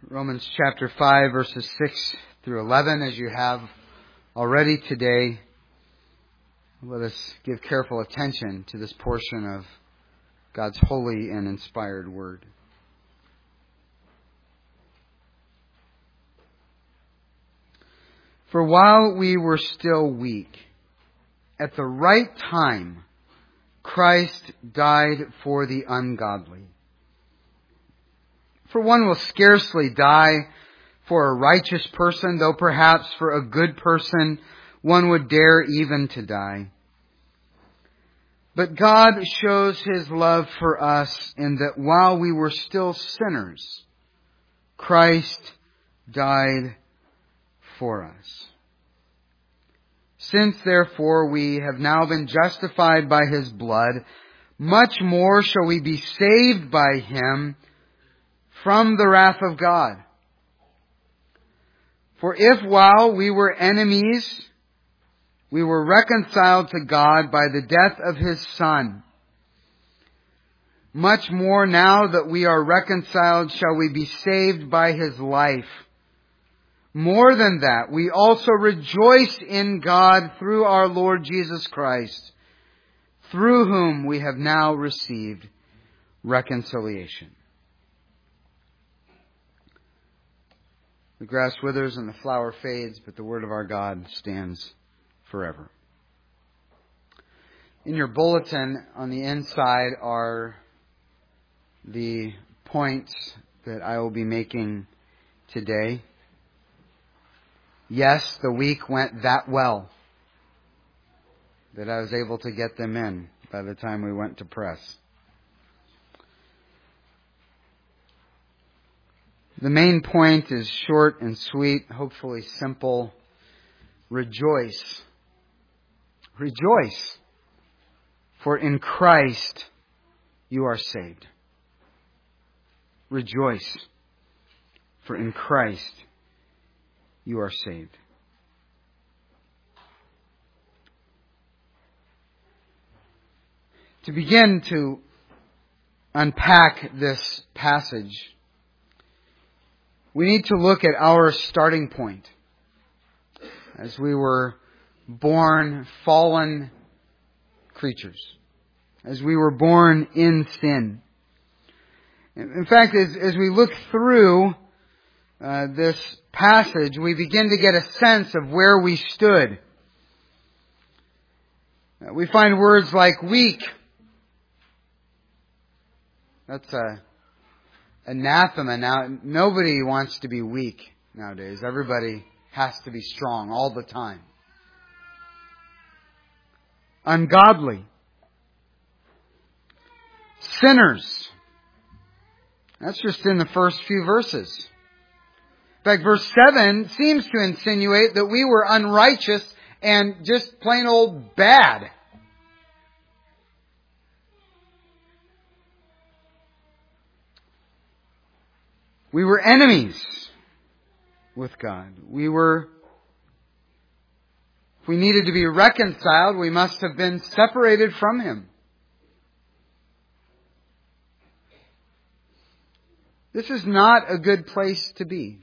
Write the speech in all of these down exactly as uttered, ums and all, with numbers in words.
Romans chapter five, verses six through eleven, as you have already today. Let us give careful attention to this portion of God's holy and inspired Word. For while we were still weak, at the right time, Christ died for the ungodly. For one will scarcely die for a righteous person, though perhaps for a good person one would dare even to die. But God shows His love for us in that while we were still sinners, Christ died for us. Since therefore we have now been justified by His blood, much more shall we be saved by Him from the wrath of God. For if while we were enemies, we were reconciled to God by the death of His Son, much more now that we are reconciled shall we be saved by His life. More than that, we also rejoice in God through our Lord Jesus Christ, through whom we have now received reconciliation. The grass withers and the flower fades, but the word of our God stands forever. In your bulletin on the inside are the points that I will be making today. Yes, the week went that well that I was able to get them in by the time we went to press. The main point is short and sweet, hopefully simple. Rejoice. Rejoice. For in Christ you are saved. Rejoice. For in Christ you are saved. To begin to unpack this passage, we need to look at our starting point. As we were born fallen creatures. As we were born in sin. In fact, as, as we look through uh, this passage, we begin to get a sense of where we stood. Uh, we find words like weak. That's a anathema. Now, nobody wants to be weak nowadays. Everybody has to be strong all the time. Ungodly. Sinners. That's just in the first few verses. In fact, verse seven seems to insinuate that we were unrighteous and just plain old bad. We were enemies with God. We were, if we needed to be reconciled, we must have been separated from Him. This is not a good place to be.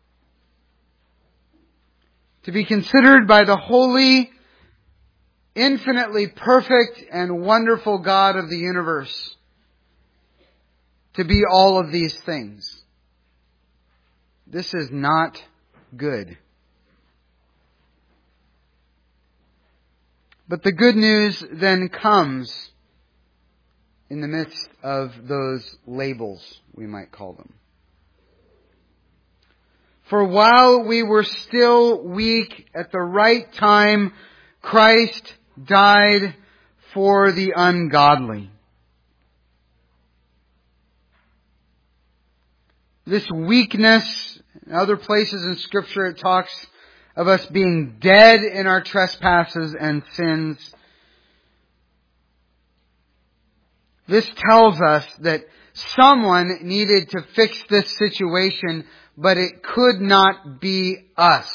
To be considered by the holy, infinitely perfect and wonderful God of the universe to be all of these things. This is not good. But the good news then comes in the midst of those labels, we might call them. For while we were still weak, at the right time, Christ died for the ungodly. This weakness, in other places in Scripture it talks of us being dead in our trespasses and sins. This tells us that someone needed to fix this situation, but it could not be us.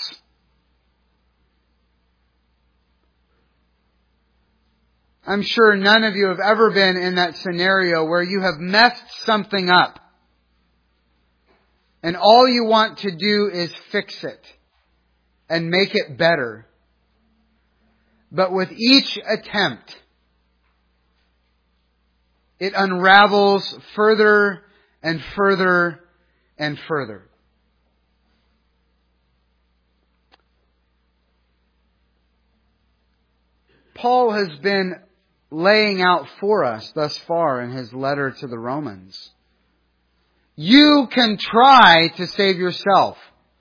I'm sure none of you have ever been in that scenario where you have messed something up. And all you want to do is fix it and make it better. But with each attempt, it unravels further and further and further. Paul has been laying out for us thus far in his letter to the Romans. You can try to save yourself.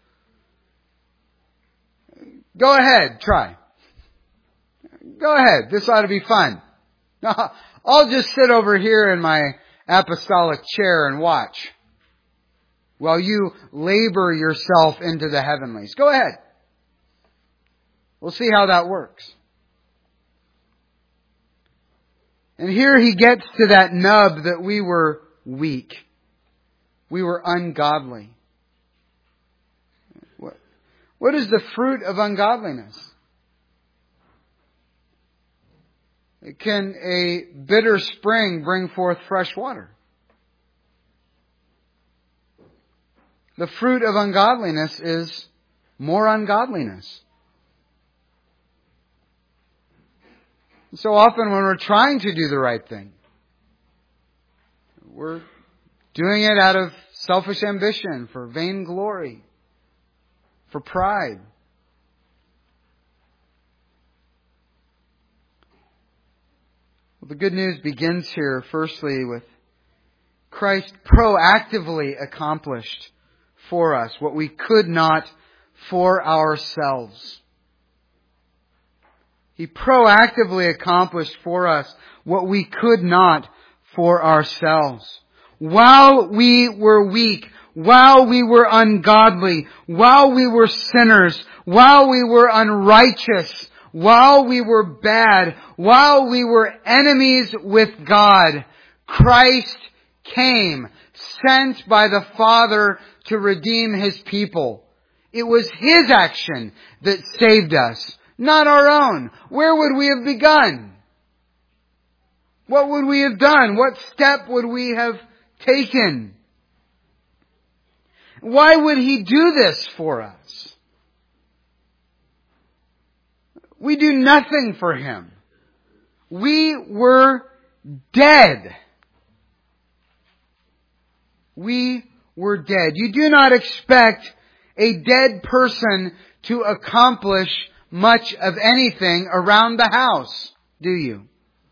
Go ahead, try. Go ahead, this ought to be fun. I'll just sit over here in my apostolic chair and watch while you labor yourself into the heavenlies. Go ahead. We'll see how that works. And here he gets to that nub that we were weak. We were ungodly. What, what is the fruit of ungodliness? Can a bitter spring bring forth fresh water? The fruit of ungodliness is more ungodliness. So often when we're trying to do the right thing, we're doing it out of selfish ambition, for vainglory, for pride. Well, the good news begins here, firstly, with Christ proactively accomplished for us what we could not for ourselves. He proactively accomplished for us what we could not for ourselves. While we were weak, while we were ungodly, while we were sinners, while we were unrighteous, while we were bad, while we were enemies with God, Christ came, sent by the Father to redeem His people. It was His action that saved us, not our own. Where would we have begun? What would we have done? What step would we have taken? Why would He do this for us? We do nothing for Him. We were dead. We were dead. You do not expect a dead person to accomplish much of anything around the house, do you?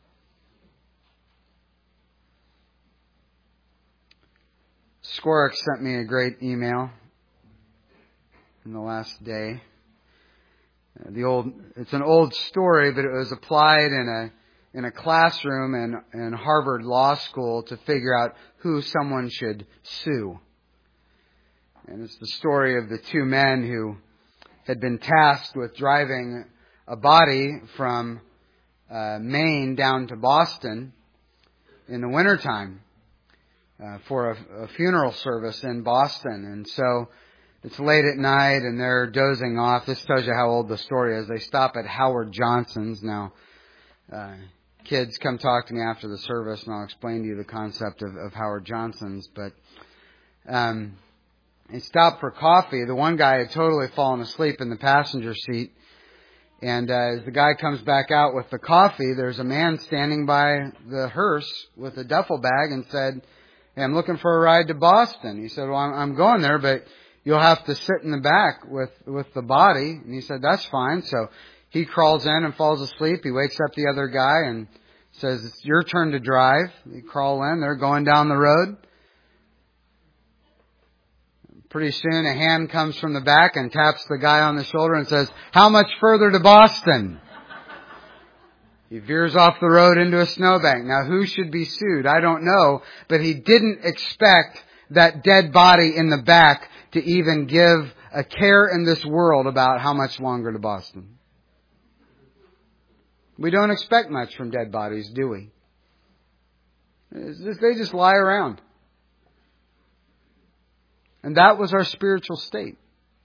Squarek sent me a great email in the last day. The old, it's an old story, but it was applied in a in a classroom in, in Harvard Law School to figure out who someone should sue. And it's the story of the two men who had been tasked with driving a body from uh, Maine down to Boston in the wintertime uh, for a, a funeral service in Boston. And so it's late at night and they're dozing off. This tells you how old the story is. They stop at Howard Johnson's. Now, uh, kids, come talk to me after the service and I'll explain to you the concept of, of Howard Johnson's. But um, they stopped for coffee. The one guy had totally fallen asleep in the passenger seat. And uh, as the guy comes back out with the coffee, there's a man standing by the hearse with a duffel bag and said, "Hey, I'm looking for a ride to Boston." He said, "Well, I'm, I'm going there, but you'll have to sit in the back with, with the body." And he said, "That's fine." So he crawls in and falls asleep. He wakes up the other guy and says, "It's your turn to drive." They crawl in. They're going down the road. Pretty soon a hand comes from the back and taps the guy on the shoulder and says, "How much further to Boston?" He veers off the road into a snowbank. Now, who should be sued? I don't know. But he didn't expect that dead body in the back to even give a care in this world about how much longer to Boston. We don't expect much from dead bodies, do we? It's just, they just lie around. And that was our spiritual state.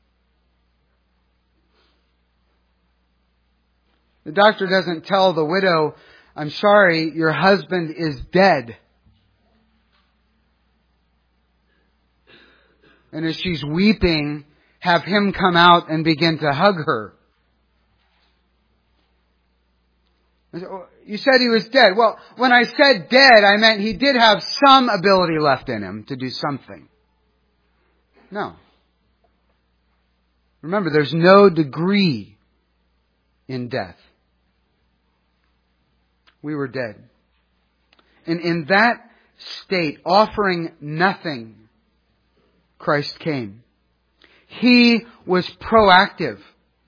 The doctor doesn't tell the widow, "I'm sorry, your husband is dead." And as she's weeping, have Him come out and begin to hug her. You said He was dead. Well, when I said dead, I meant He did have some ability left in Him to do something. No. Remember, there's no degree in death. We were dead. And in that state, offering nothing, Christ came. He was proactive.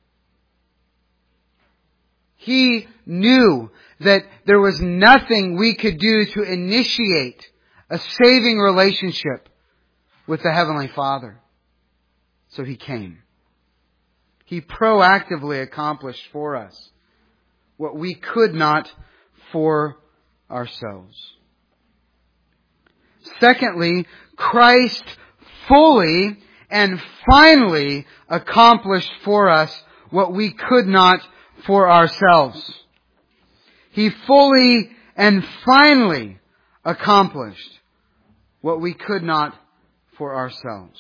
He knew that there was nothing we could do to initiate a saving relationship with the Heavenly Father. So He came. He proactively accomplished for us what we could not for ourselves. Secondly, Christ fully and finally accomplished for us what we could not for ourselves. He fully and finally accomplished what we could not for ourselves.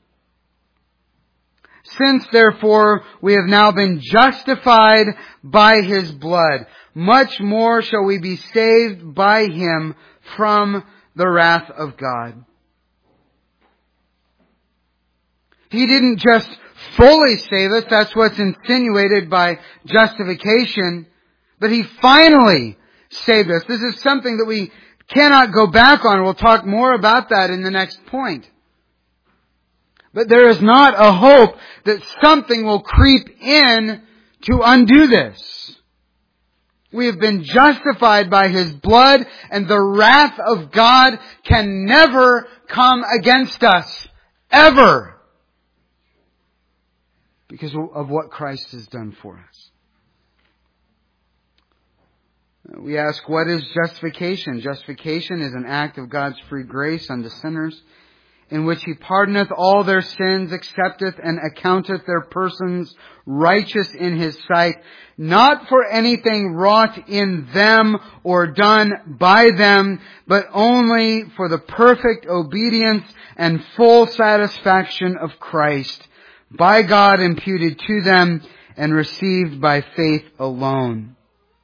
Since, therefore, we have now been justified by His blood, much more shall we be saved by Him from the wrath of God. He didn't just fully save us, that's what's insinuated by justification, but He finally saved us. This is something that we cannot go back on. We'll talk more about that in the next point. But there is not a hope that something will creep in to undo this. We have been justified by His blood, and the wrath of God can never come against us. Ever. Because of what Christ has done for us. We ask, what is justification? Justification is an act of God's free grace unto sinners, in which He pardoneth all their sins, accepteth and accounteth their persons righteous in His sight, not for anything wrought in them or done by them, but only for the perfect obedience and full satisfaction of Christ, by God imputed to them and received by faith alone.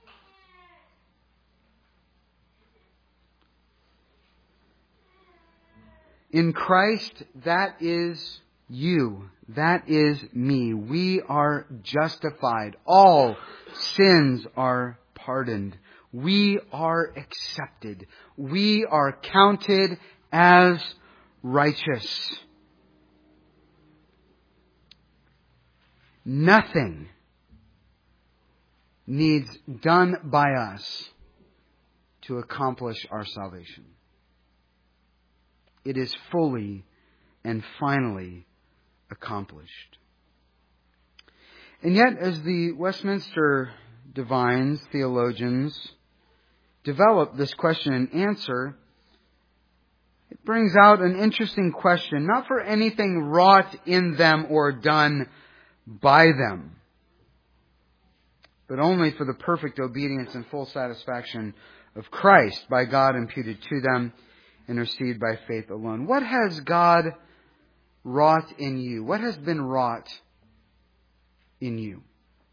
In Christ, that is you. That is me. We are justified. All sins are pardoned. We are accepted. We are counted as righteous. Nothing needs done by us to accomplish our salvation. It is fully and finally accomplished. And yet, as the Westminster divines, theologians, develop this question and answer, it brings out an interesting question, not for anything wrought in them or done by them, but only for the perfect obedience and full satisfaction of Christ, by God imputed to them and received by faith alone. What has God wrought in you? What has been wrought in you?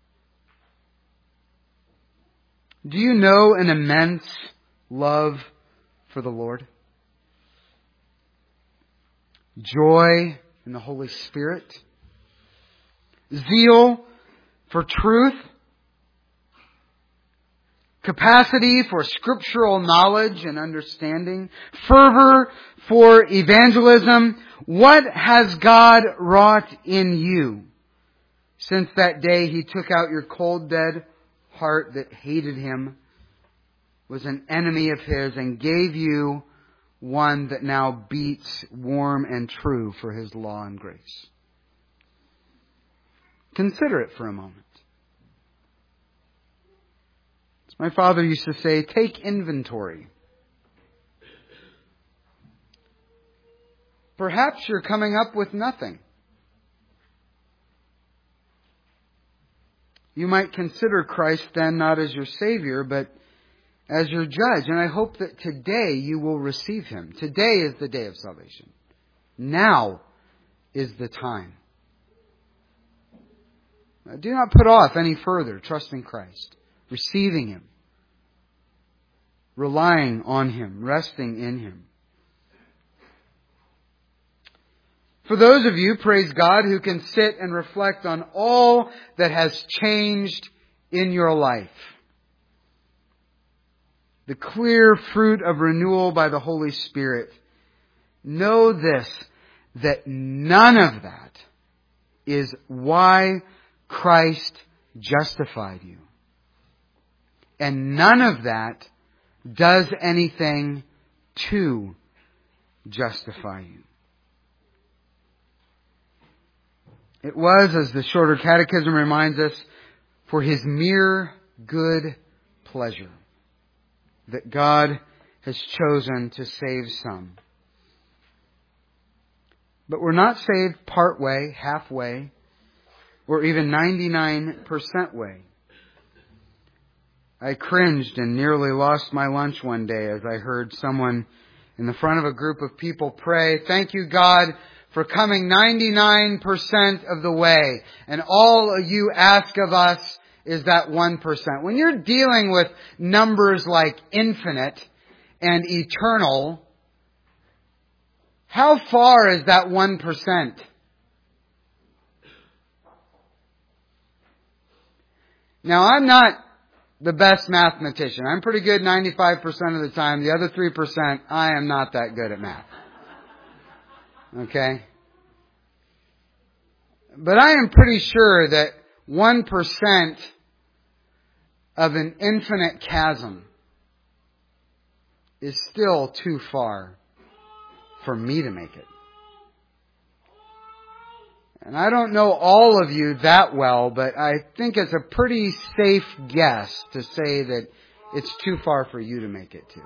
Do you know an immense love for the Lord? Joy in the Holy Spirit? Zeal for truth? Capacity for scriptural knowledge and understanding? Fervor for evangelism? What has God wrought in you since that day He took out your cold, dead heart that hated Him, was an enemy of His, and gave you one that now beats warm and true for His law and grace? Consider it for a moment. As my father used to say, take inventory. Perhaps you're coming up with nothing. You might consider Christ then not as your Savior, but as your judge. And I hope that today you will receive Him. Today is the day of salvation. Now is the time. Do not put off any further trusting Christ, receiving Him, relying on Him, resting in Him. For those of you, praise God, who can sit and reflect on all that has changed in your life, the clear fruit of renewal by the Holy Spirit, know this, that none of that is why Christ justified you. And none of that does anything to justify you. It was, as the Shorter Catechism reminds us, for His mere good pleasure that God has chosen to save some. But we're not saved part way, halfway, or even ninety-nine percent way. I cringed and nearly lost my lunch one day as I heard someone in the front of a group of people pray, "Thank you, God, for coming ninety-nine percent of the way. And all you ask of us is that one percent." When you're dealing with numbers like infinite and eternal, how far is that one percent? Now, I'm not the best mathematician. I'm pretty good ninety-five percent of the time. The other three percent, I am not that good at math. Okay? But I am pretty sure that one percent of an infinite chasm is still too far for me to make it. And I don't know all of you that well, but I think it's a pretty safe guess to say that it's too far for you to make it to.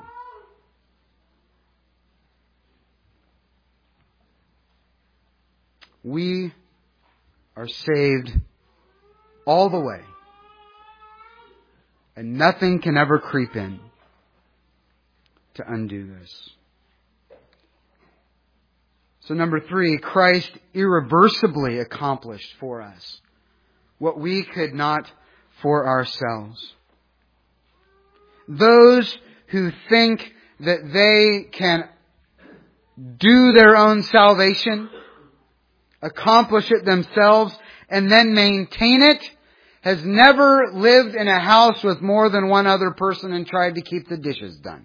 We are saved all the way. And nothing can ever creep in to undo this. So number three, Christ irreversibly accomplished for us what we could not for ourselves. Those who think that they can do their own salvation, accomplish it themselves, and then maintain it, has never lived in a house with more than one other person and tried to keep the dishes done.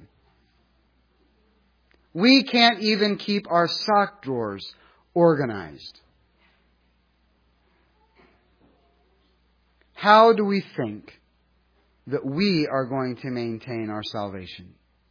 We can't even keep our sock drawers organized. How do we think that we are going to maintain our salvation?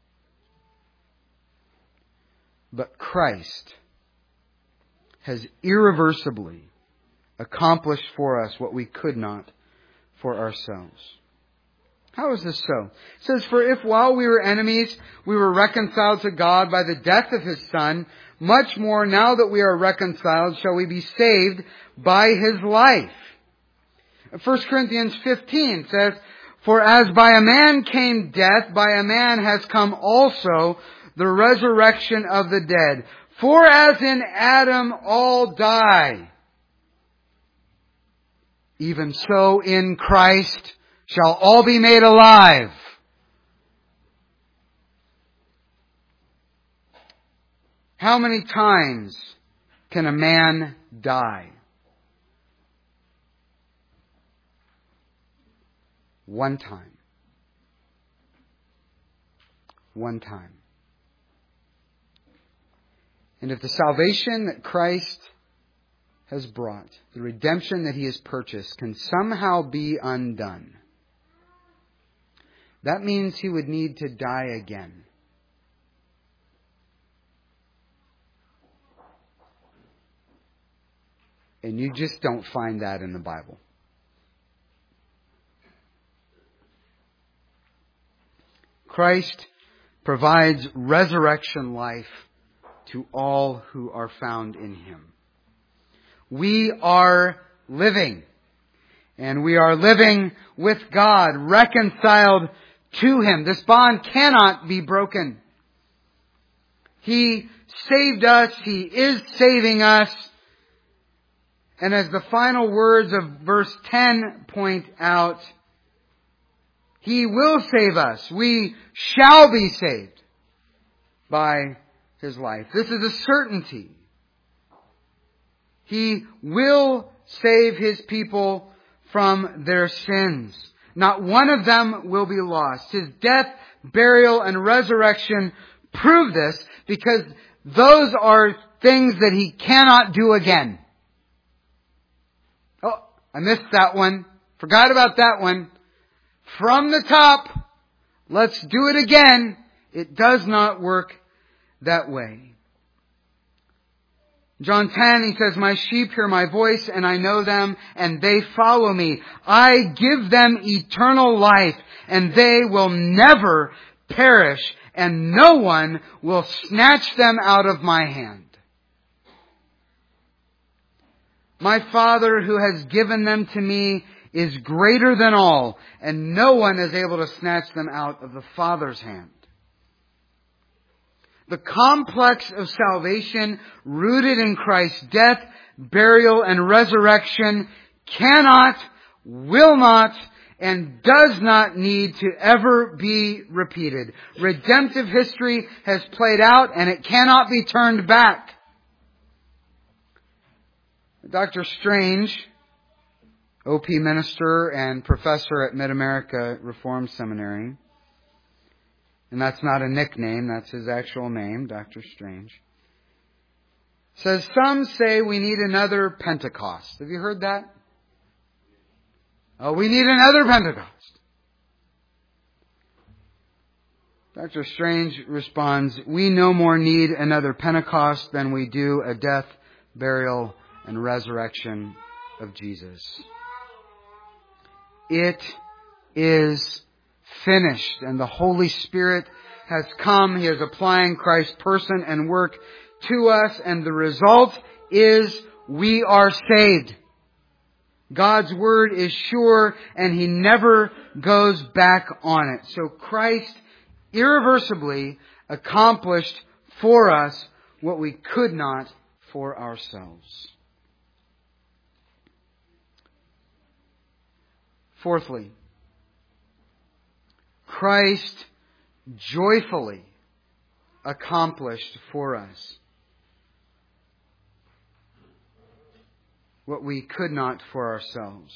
But Christ has irreversibly accomplished for us what we could not for ourselves. How is this so? It says, "For if while we were enemies, we were reconciled to God by the death of His Son, much more now that we are reconciled shall we be saved by His life." First Corinthians fifteen says, "For as by a man came death, by a man has come also the resurrection of the dead. For as in Adam all die, even so in Christ shall all be made alive." How many times can a man die? One time. One time. And if the salvation that Christ has brought, the redemption that He has purchased, can somehow be undone, that means He would need to die again. And you just don't find that in the Bible. Christ provides resurrection life to all who are found in Him. We are living. And we are living with God, reconciled to Him. This bond cannot be broken. He saved us. He is saving us. And as the final words of verse ten point out, He will save us. We shall be saved by His life. This is a certainty. He will save His people from their sins. Not one of them will be lost. His death, burial, and resurrection prove this, because those are things that He cannot do again. Oh, I missed that one. Forgot about that one. From the top, let's do it again. It does not work that way. John ten, He says, "My sheep hear my voice, and I know them, and they follow me. I give them eternal life, and they will never perish, and no one will snatch them out of my hand. My Father who has given them to me is greater than all, and no one is able to snatch them out of the Father's hand." The complex of salvation rooted in Christ's death, burial, and resurrection cannot, will not, and does not need to ever be repeated. Redemptive history has played out, and it cannot be turned back. Doctor Strange, O P minister and professor at Mid-America Reformed Seminary, and that's not a nickname, that's his actual name, Doctor Strange, says, some say we need another Pentecost. Have you heard that? Oh, we need another Pentecost. Doctor Strange responds, we no more need another Pentecost than we do a death, burial, and resurrection of Jesus. It is finished, and the Holy Spirit has come. He is applying Christ's person and work to us, and the result is we are saved. God's Word is sure, and He never goes back on it. So Christ irreversibly accomplished for us what we could not for ourselves. Fourthly, Christ joyfully accomplished for us what we could not for ourselves.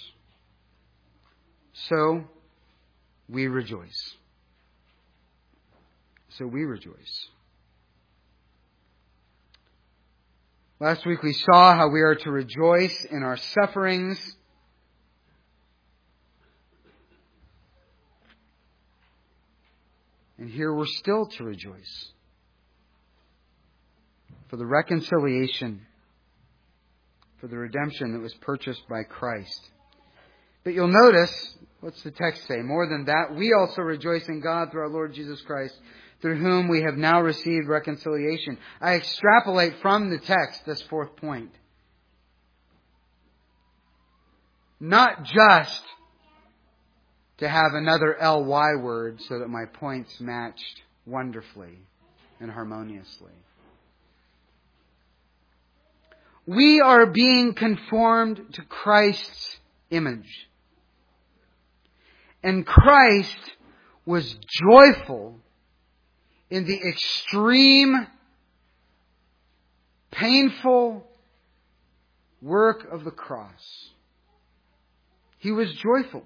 So we rejoice. So we rejoice. Last week we saw how we are to rejoice in our sufferings. And here we're still to rejoice for the reconciliation, for the redemption that was purchased by Christ. But you'll notice, what's the text say? More than that, we also rejoice in God through our Lord Jesus Christ, through whom we have now received reconciliation. I extrapolate from the text this fourth point. Not just to have another L Y word so that my points matched wonderfully and harmoniously. We are being conformed to Christ's image. And Christ was joyful in the extreme, painful work of the cross. He was joyful.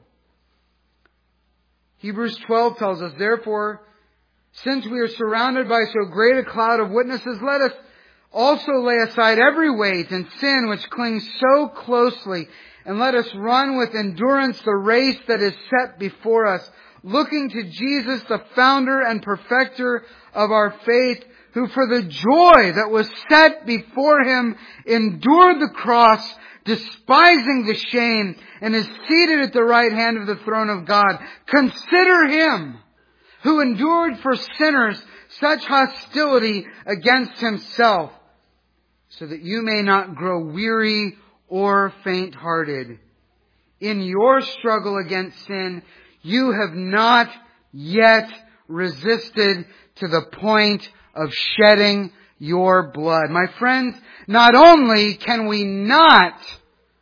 Hebrews twelve tells us, therefore, since we are surrounded by so great a cloud of witnesses, let us also lay aside every weight and sin which clings so closely, and let us run with endurance the race that is set before us, looking to Jesus, the founder and perfecter of our faith, who for the joy that was set before Him endured the cross, despising the shame, and is seated at the right hand of the throne of God. Consider Him who endured for sinners such hostility against Himself, so that you may not grow weary or faint-hearted. In your struggle against sin, you have not yet resisted to the point of shedding your blood. My friends, not only can we not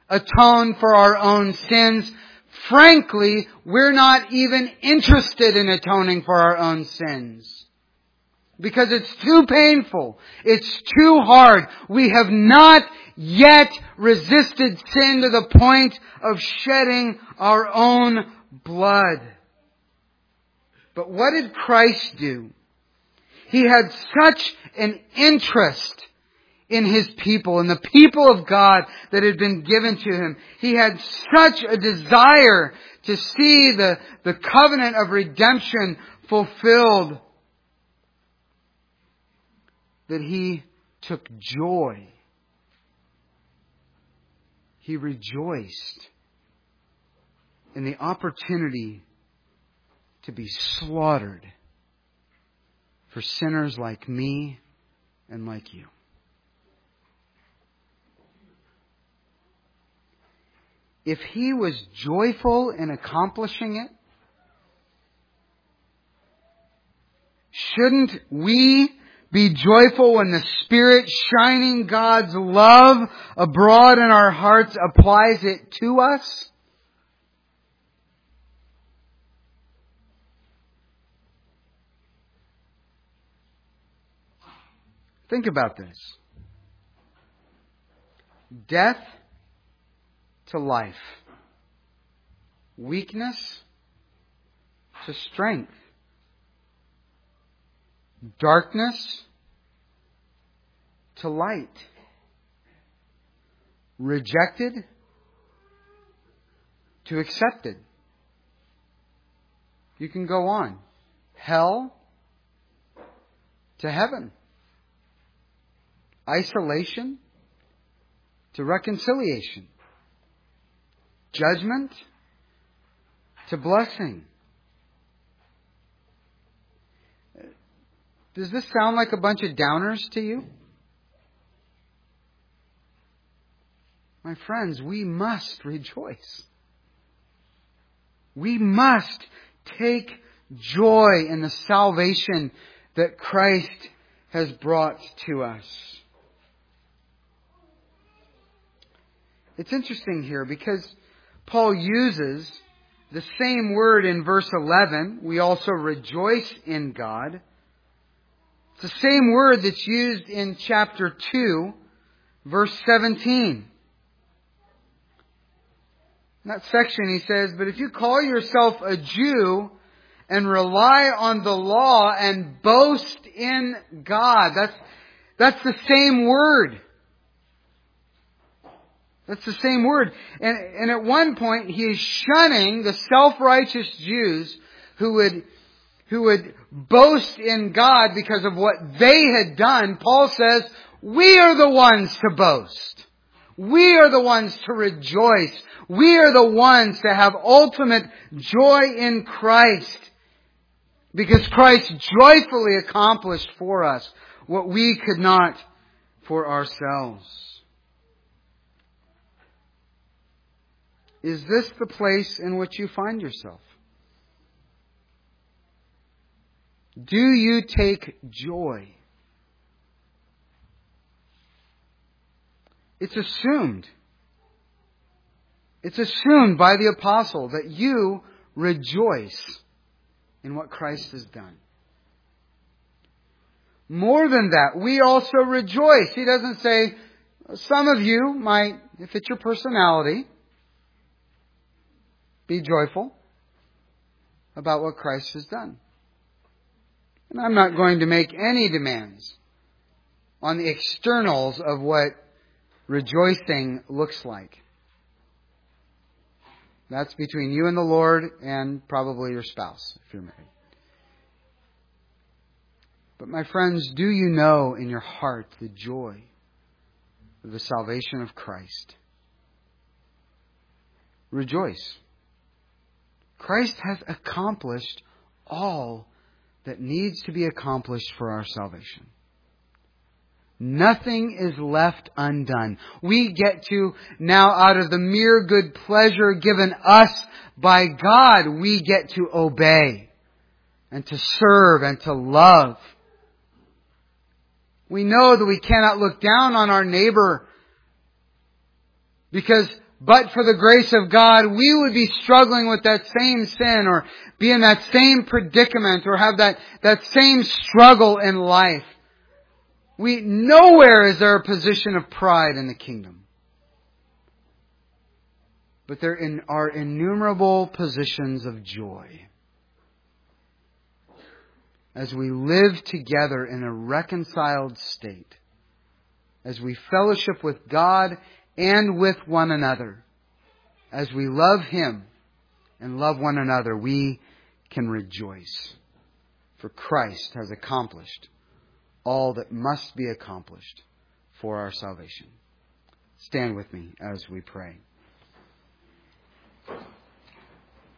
atone for our own sins. Frankly, we're not even interested in atoning for our own sins. Because it's too painful. It's too hard. We have not yet resisted sin to the point of shedding our own blood. But what did Christ do? He had such an interest in His people, in the people of God that had been given to Him. He had such a desire to see the, the covenant of redemption fulfilled that He took joy. He rejoiced in the opportunity to be slaughtered for sinners like me and like you. If He was joyful in accomplishing it, shouldn't we be joyful when the Spirit shining God's love abroad in our hearts applies it to us? Think about this. Death to life. Weakness to strength. Darkness to light. Rejected to accepted. You can go on. Hell to heaven. Isolation to reconciliation. Judgment to blessing. Does this sound like a bunch of downers to you? My friends, we must rejoice. We must take joy in the salvation that Christ has brought to us. It's interesting here because Paul uses the same word in verse eleven. We also rejoice in God. It's the same word that's used in chapter two, verse seventeen. In that section he says, "But if you call yourself a Jew and rely on the law and boast in God," that's, that's the same word. That's the same word. And, and at one point, he is shunning the self-righteous Jews who would, who would boast in God because of what they had done. Paul says, we are the ones to boast. We are the ones to rejoice. We are the ones to have ultimate joy in Christ. Because Christ joyfully accomplished for us what we could not for ourselves. Is this the place in which you find yourself? Do you take joy? It's assumed. It's assumed by the apostle that you rejoice in what Christ has done. More than that, we also rejoice. He doesn't say, some of you might, if it's your personality, be joyful about what Christ has done. And I'm not going to make any demands on the externals of what rejoicing looks like. That's between you and the Lord and probably your spouse if you're married. But my friends, do you know in your heart the joy of the salvation of Christ? Rejoice. Christ has accomplished all that needs to be accomplished for our salvation. Nothing is left undone. We get to now, out of the mere good pleasure given us by God, we get to obey and to serve and to love. We know that we cannot look down on our neighbor because but for the grace of God, we would be struggling with that same sin or be in that same predicament or have that, that same struggle in life. We, nowhere is there a position of pride in the kingdom. But there are innumerable positions of joy. As we live together in a reconciled state, as we fellowship with God and with one another, as we love Him and love one another, we can rejoice. For Christ has accomplished all that must be accomplished for our salvation. Stand with me as we pray.